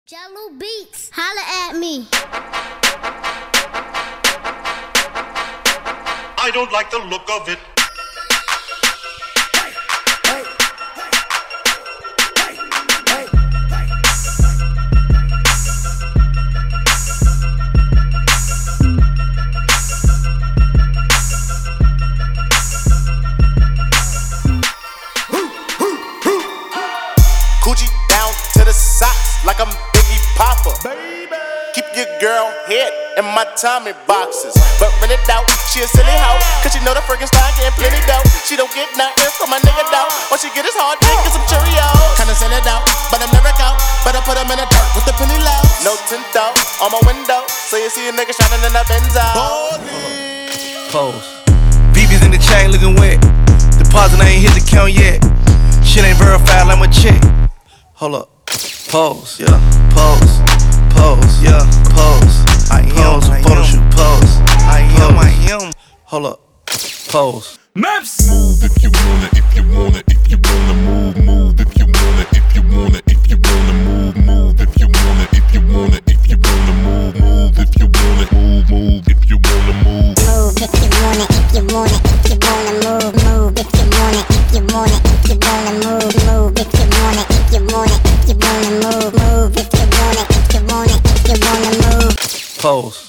Jello Beats, holla at me. I don't like the look of it. Coochie down to the socks like I'm Biggie Popper. Baby. Keep your girl head in my Tommy boxes. But rent it out, she a silly hoe. Cause she know the freaking style getting plenty dough. She don't get nothing from my nigga though. All she get is hard dick and some Cheerios. Kinda sell it out, but I'm never out. But I put them in the dirt with the penny low. No tint though, on my window. So you see a nigga shining in that Benzo. Pose. BB's in the chain looking wet. Deposit I ain't hit the count yet. Shit ain't verified like my check. Hold up. Pose, yeah. Pose. Pose, yeah. Pose. I am some photo shoot. Pose. I am. Hold up. Pose. Maps. Move if you wanna, if you wanna, if you wanna move, move if you wanna, if you wanna, if you wanna move, move if you wanna, if you wanna, if you wanna move, move if you wanna, move if you wanna move. Move if you wanna, if you wanna, if you wanna move, move if you wanna, if you wanna, if you wanna move, move if you wanna, if you wanna, if you wanna move, move if you wanna, if you wanna, if you wanna move. Pose.